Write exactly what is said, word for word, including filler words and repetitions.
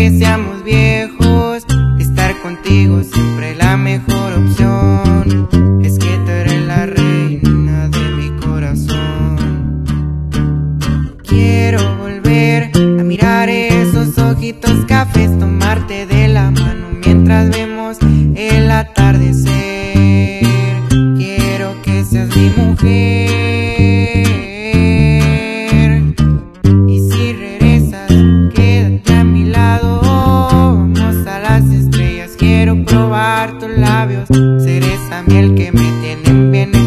que seamos viejos, estar contigo siempre la mejor opción. Es que tú eres la reina de mi corazón. Quiero volver a mirar esos ojitos cafés, tomarte de la mano mientras vemos el atardecer. Quiero que seas mi mujer, y si regresas, quédate a mi lado. Vamos a las estrellas, quiero probar tus labios, ser esa miel que me tienen bien